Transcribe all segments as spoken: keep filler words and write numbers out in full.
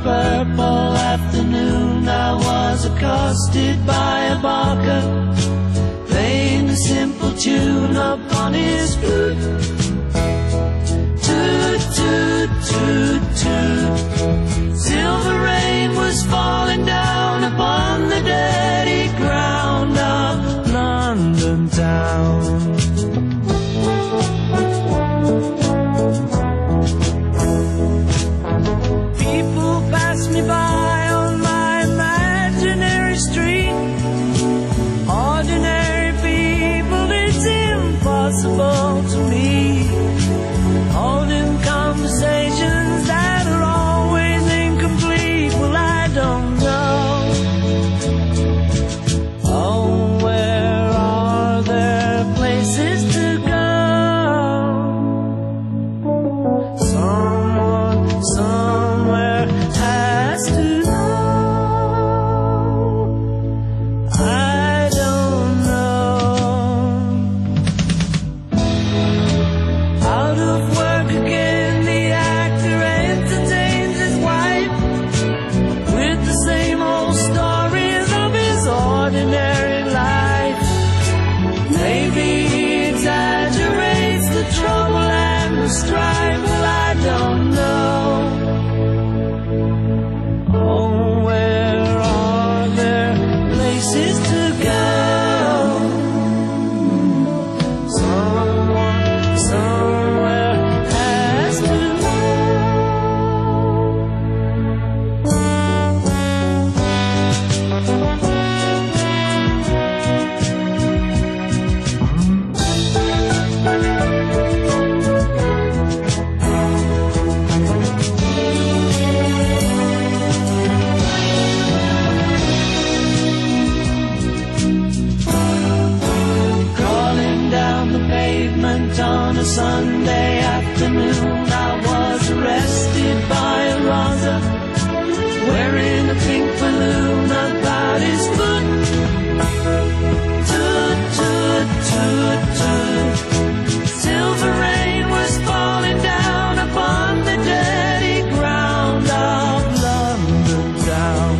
purple afternoon, I was accosted by a barker, playing a simple tune upon his flute. Toot, toot, toot, toot. Silver rain was falling down upon the dirty ground of London town. People pass me by on my imaginary street. Ordinary people, it's impossible to meet. Holding conversations that are always incomplete. Well, I don't know. Oh, where are there places to go? Someone, somewhere has to know. I don't know. Out of work again, the actor entertains his wife with the same old stories of his ordinary life. Maybe he exaggerates the trouble and the strife. Well, I don't know. Oh, where are there places to go? Someone, somewhere has to know. Crawling down the pavement on a Sunday afternoon, I was arrested by a Rosa wearing a pink balloon about his foot. Toot, toot, toot, toot. Silver rain was falling down upon the dirty ground of London town.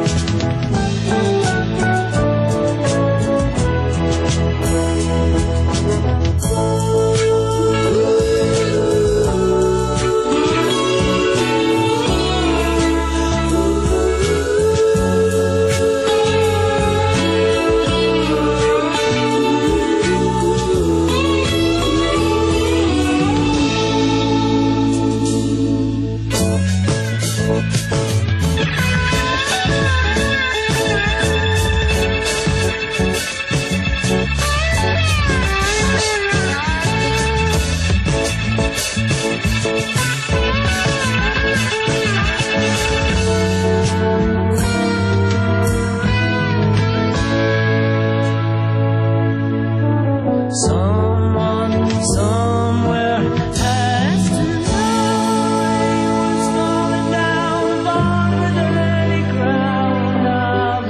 Someone, somewhere has to know. Rain was falling down upon the dirty ground of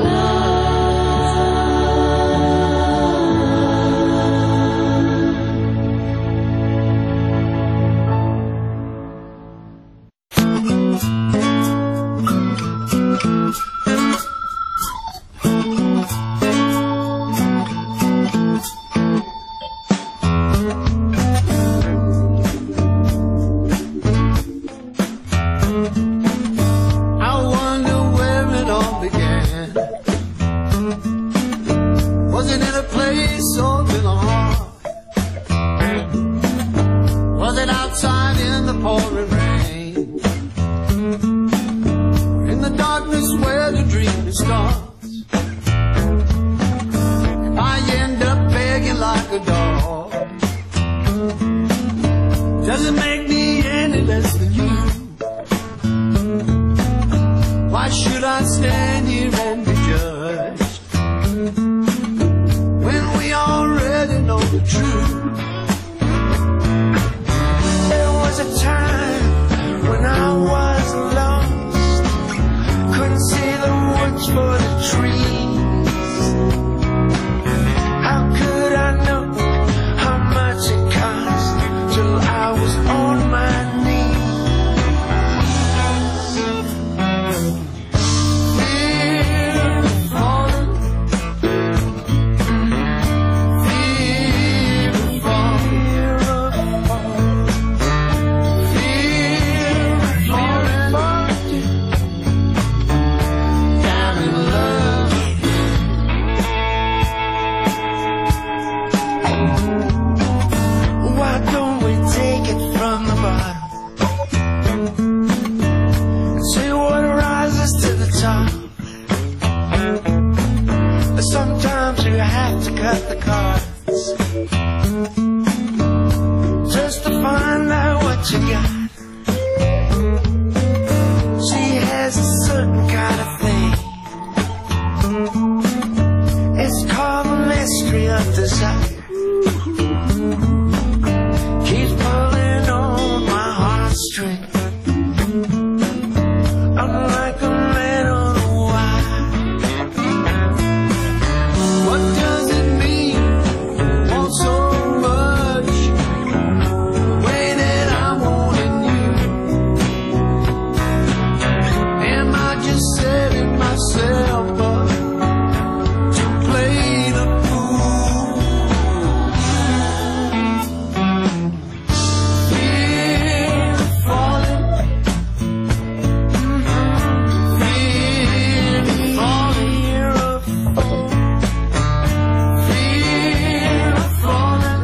I wonder where it all began. Was it in a place or in a heart? Was it outside in the pouring rain? In the darkness where the dream starts? If I end up begging like a dog, does it make me any less than you? Why should I stand here and be judged when we already know the truth? There was a time when I was lost, couldn't see the woods for the trees. How could I know how much it cost till I was on my knees? sometimes you have to cut the cards just to find out what you got. She has a certain kind of thing. It's called the mystery of desire. Keeps pulling on my heartstring. I'm like a man on a wire. What does it mean? Want so much, the way that I'm wanting you. Am I just setting myself up to play the fool? Fear of falling, fear of falling, fear of falling,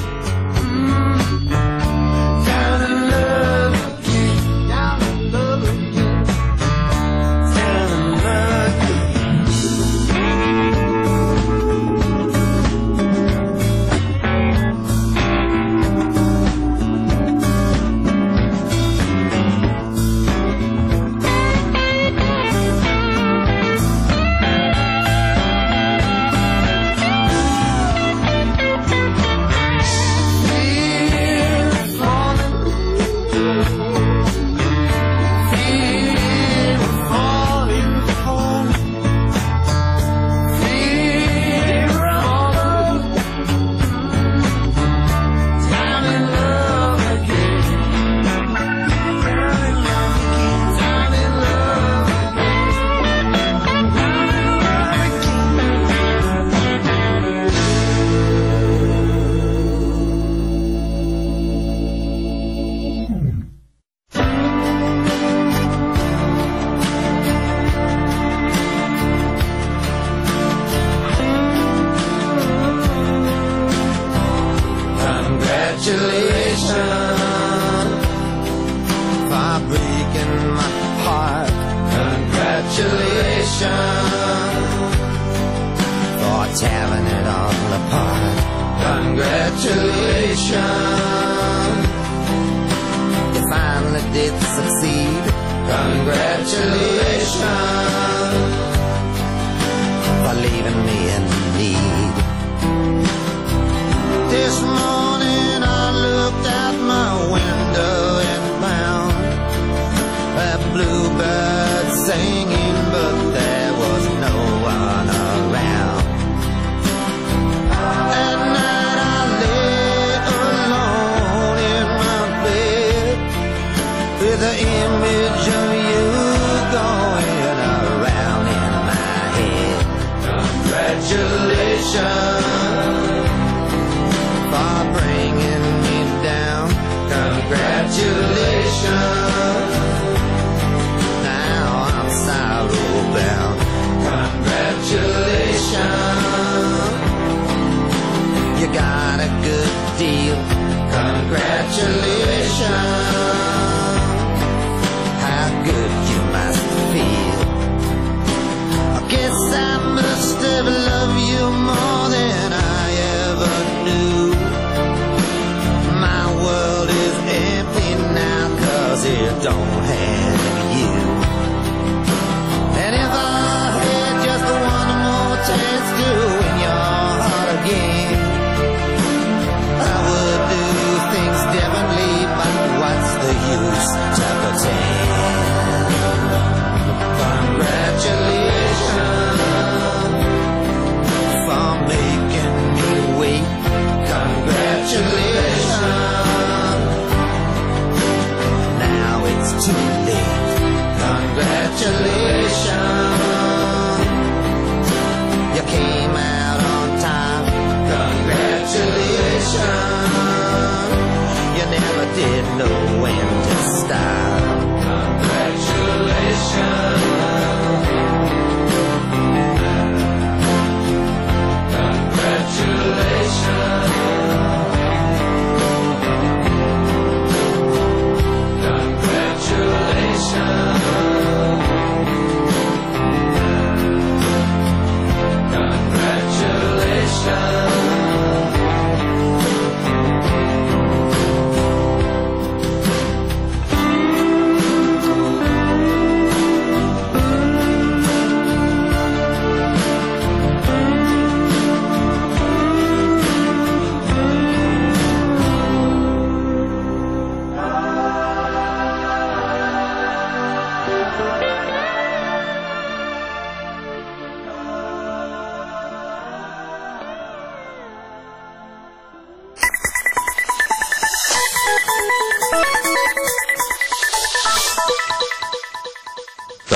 down in love again, down in love again, down in love again. Fear of falling, fear of falling, falling, fear of falling, down in love again, down in love again, down in love Congratulations for breaking my heart. Congratulations for tearing it all apart. Congratulations, you finally did succeed. Congratulations for leaving me in need. This morning I looked out my window and found a bluebird singing, but there was no one around. At night I lay alone in my bed with the image of you going around in my head. Congratulations for bringing me down. Congratulations, now I'm sorrow bound. Congratulations, you got a good deal. Congratulations, how good you must feel. I guess I must have loved you more than I ever knew. My world is empty now 'cause it don't have you. And if I had just one more chance to win your heart again, I would do things differently, but what's the use to pretend? Congratulations for making me wait. Congratulations, now it's too late.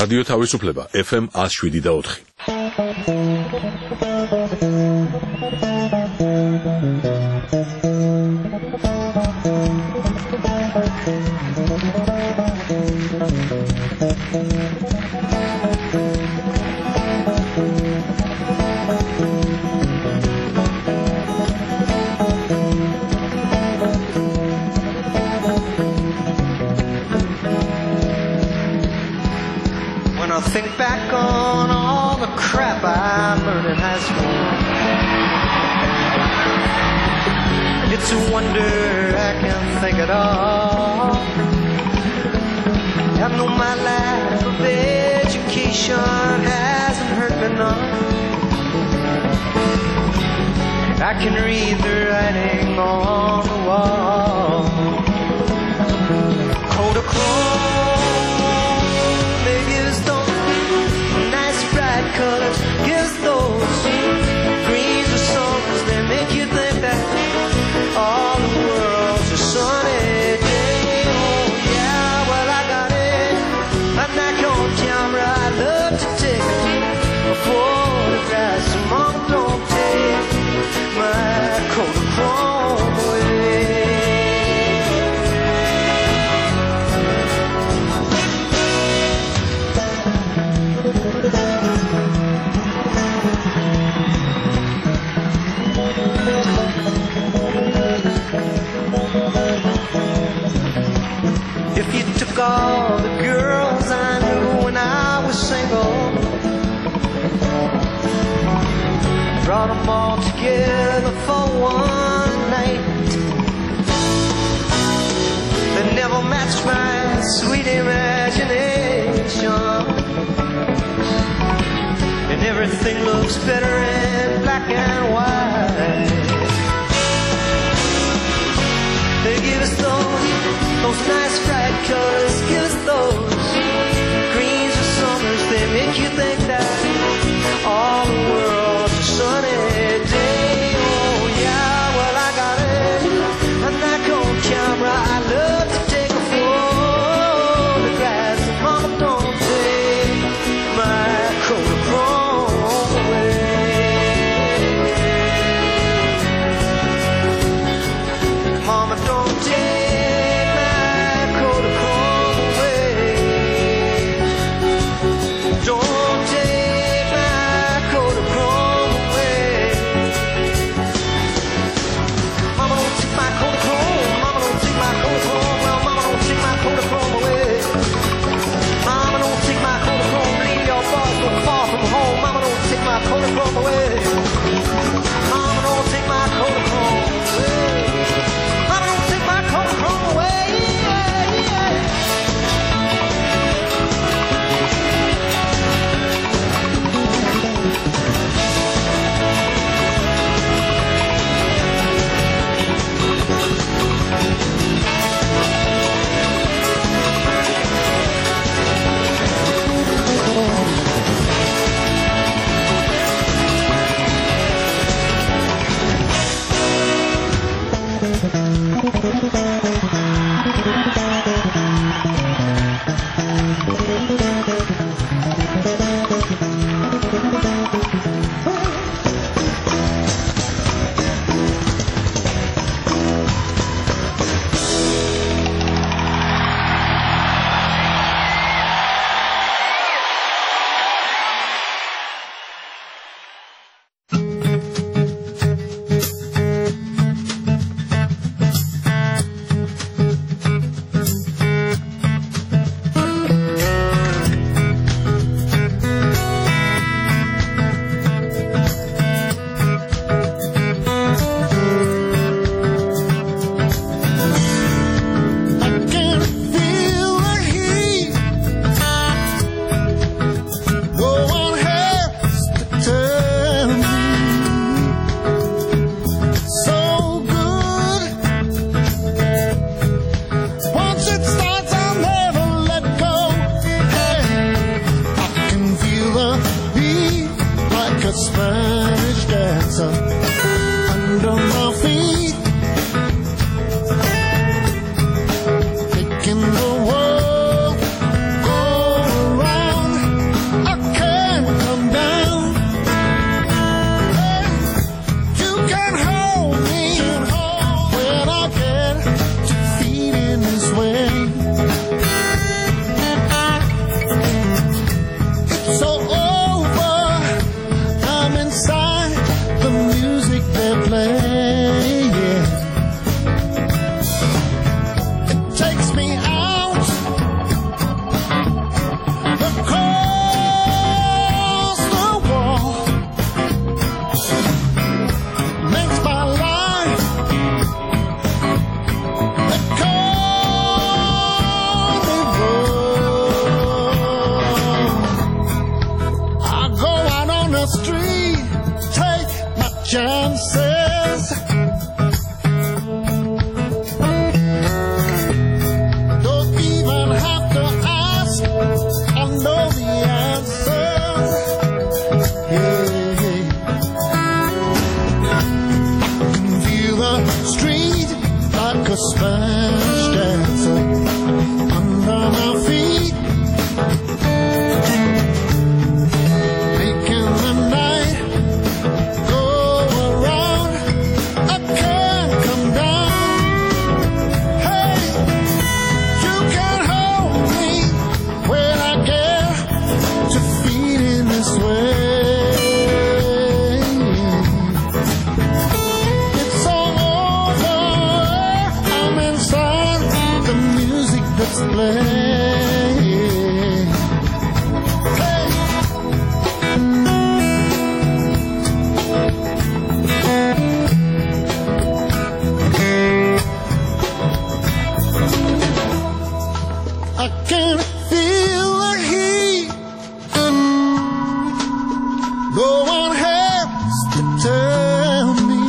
რადიო თავისუფლება ეფ ემ one oh seven და four. I think back on all the crap I learned in high school. It's a wonder I can think it all. I know my lack of education hasn't hurt me none. I can read the writing on the wall. Kodachrome, they use those nice bright colors, gives those greens or songs. They make you think that all the world's a sunny day. Oh yeah, well I got it. I'm not on camera. I love to take a photograph. So mom, don't take my Kodachrome away. If you took all the girls I knew when I was single, brought them all together for one night, they never matched my sweet imagination, and everything looks better in black and white. They give us those, those nice bright colors, give us those greens or summers. They make you think that all the world's a sunny day. Oh yeah, well I got it. I'm not on camera. I love to take a photograph. Mama, don't take my Kodachrome away. chances. Don't even have to ask, I know the answer. Hey, hey. Feel the street like a Spanish dancer under my feet, making the night go around. I can't come down. Hey, you can hold me when I get to feeling this way. It's all over. I'm inside the music that's playing. I can feel the heat. No one has to tell me.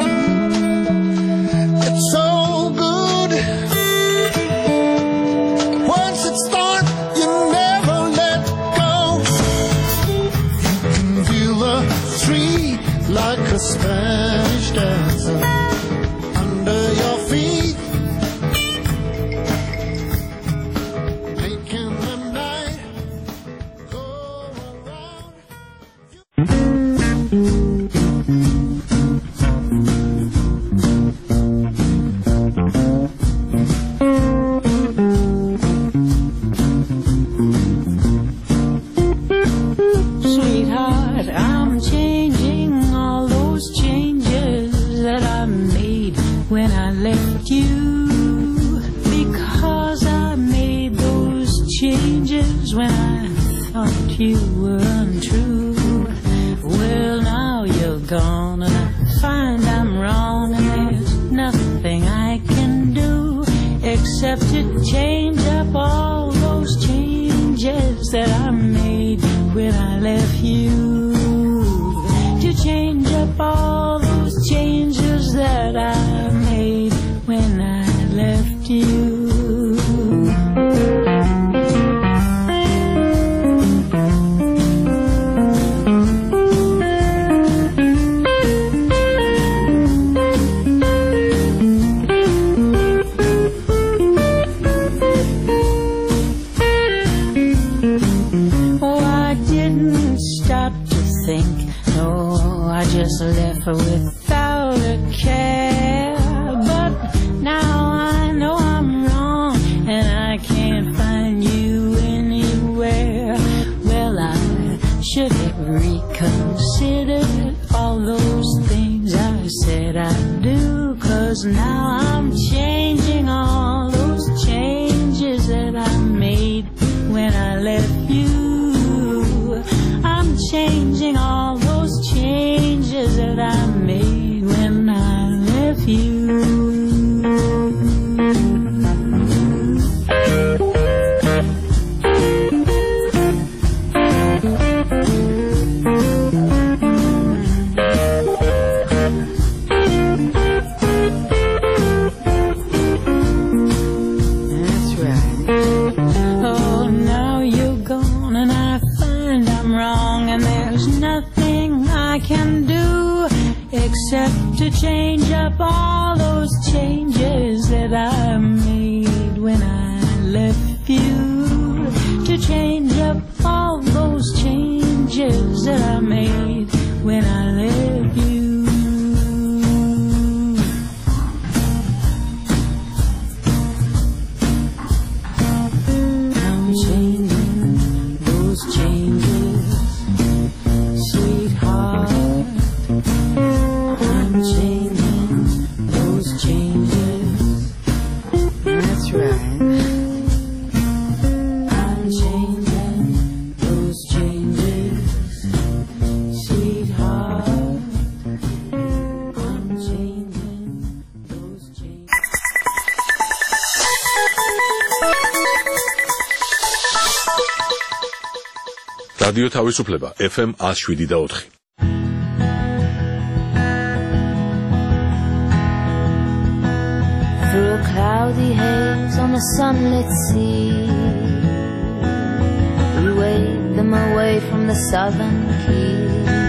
It's so good. Once it starts, you never let go. You can feel the street like a Spanish dancer under your feet, making the night go around. Sweetheart, I'm changing all those changes that I made when I left you, because I made those changes when I thought you were untrue. Well, now you're gone and I find I'm wrong, and there's nothing I can do except to change up all those changes that I made when I left you. To change up all those changes that I made when I left you. Oh, I didn't stop to think. No, I just left her without a care. But now I know I'm wrong, and I can't find you anywhere. Well, I should have reconsidered all those things I said I'd do, 'cause now I'm changing all those changes that I made when I left you. I'm changing all those changes that I made when I left you. That's right. Oh, now you're gone and I find I'm wrong, and there's nothing I can do except to change up all those changes that I made when I left you. To change up all those changes that I made when I left you. I'm changing those changes, sweetheart. I'm changing those changes. That's right. I'm changing those changes, sweetheart. I'm changing those changes. რადიო თავისუფლება ეფ ემ one oh seven point four. cloudy haze on a sunlit sea. We waved them away from the southern key.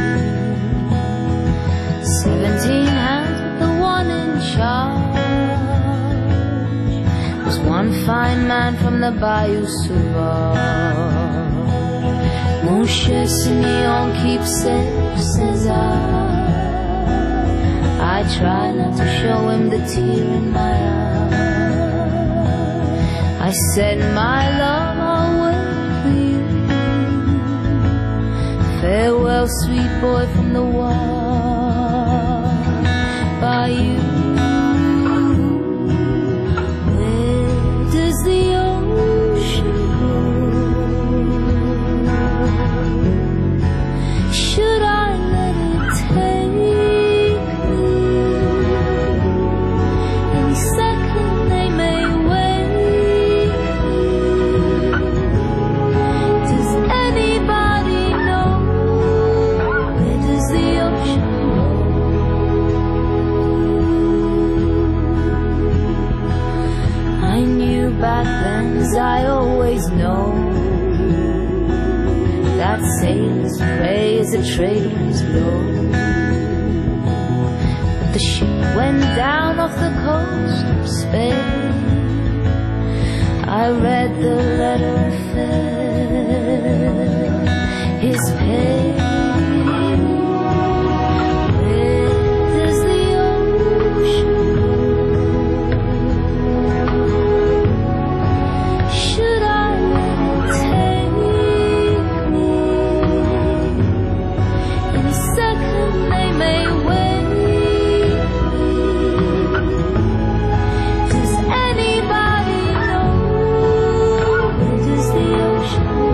Seventeen hands with the one in charge was one fine man from the Bayou Sauvage. Mon cher Simeon, keep safe, says I. I try not to show him the tear in my eye. I said, my love, I'll wait for you. Farewell, sweet boy from the wall. By you, where does the ocean go? Should I let it take me? Any second they may wake me. Does anybody know where does the ocean go? I knew back then, as I always know, that sailors pray as the trade winds blow. But the ship went down off the coast of Spain. I read the letter and felt his pain. Where does the ocean go? Should I let it take me? Any second they may wake me. Does anybody know where does the ocean go?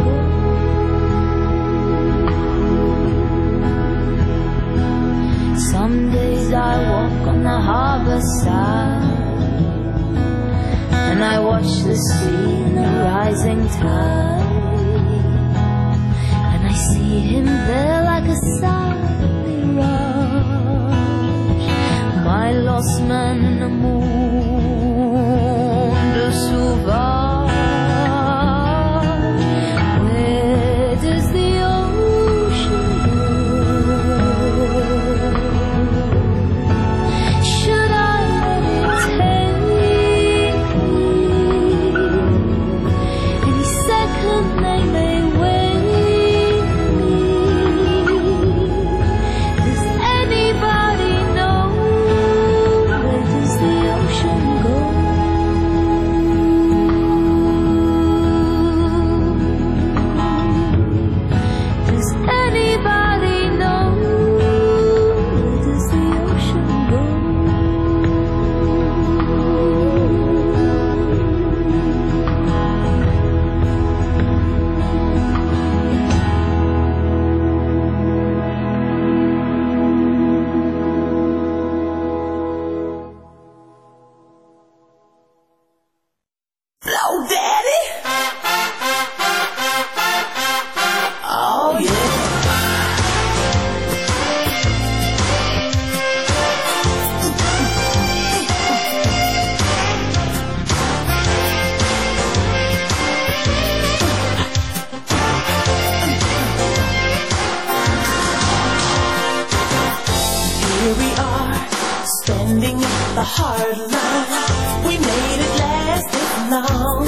Some days I walk on the harbor side and I watch the sea in the rising tide, and I see him there like a silent mirage, my lost man in the monde sauvage. Where does the ocean go? Should I let it take me? Any second they may wake me. Does anybody know where does the ocean go? Does anybody know where does the ocean go? Blow daddy. Oh yeah. Here we are, standing at the hard line. We made it last this long.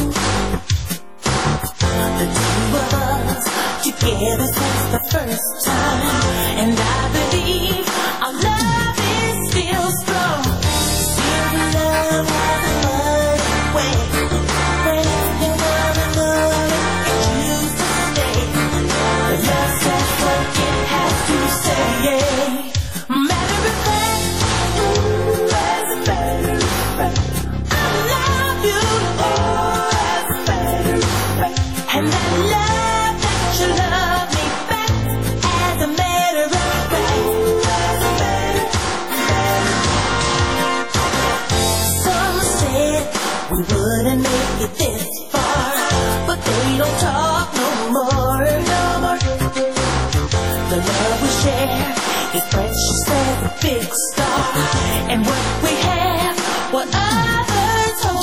The two of us together since the first time, and I believe our love is still strong. Still the love has a way. When you wanna know it, it used to stay. The love says what it has to say. Matter of fact, ooh, as a matter of fact, I love you, oh, as a matter of fact, and I love that you love me back, as a matter of fact, as a matter of fact. Some said we wouldn't make it this far, but they don't talk no more, no more. The love we share is precious as a big star, and what we have, what others hold.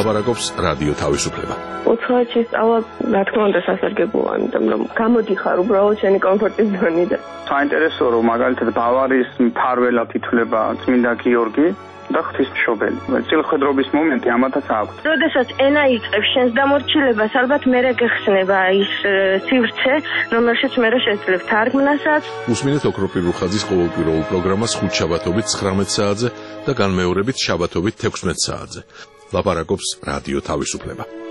ლაპარაკობს რადიო თავისუფლება. უცხოეთში სწავლა, რა თქმა უნდა, სასარგებლოა, იმიტომ რომ გამოდიხარ უბრალოდ შენი კომფორტის ზონიდან. საინტერესოა, რომ მაგალითად ბავარიის მფარველად ითვლება წმინდა გიორგი და ღვთისმშობელი. წილხედრობის მომენტი ამათაც აქვს. როდესაც ენა იწყებს შენს დამორჩილებას, ალბათ მერე გეხსნება ის სივრცე, რომელშიც მერე შეძლებ თარგმნასაც. უსმინეთ ოქროპირ რუხაძის ყოველკვირეულ პროგრამას ხუთშაბათობით ცხრამეტ საათზე და განმეორებით შაბათობით თექვსმეტ საათზე. ლაპარაკობს რადიო თავისუფლება.